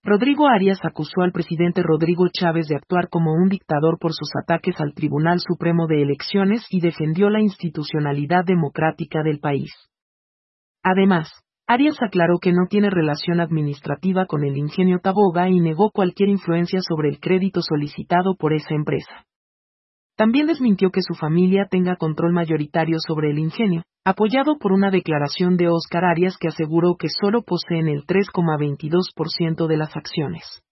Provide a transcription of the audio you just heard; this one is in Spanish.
Rodrigo Arias acusó al presidente Rodrigo Chávez de actuar como un dictador por sus ataques al Tribunal Supremo de Elecciones y defendió la institucionalidad democrática del país. Además, Arias aclaró que no tiene relación administrativa con el Ingenio Taboga y negó cualquier influencia sobre el crédito solicitado por esa empresa. También desmintió que su familia tenga control mayoritario sobre el ingenio, apoyado por una declaración de Óscar Arias que aseguró que solo poseen el 3,22% de las acciones.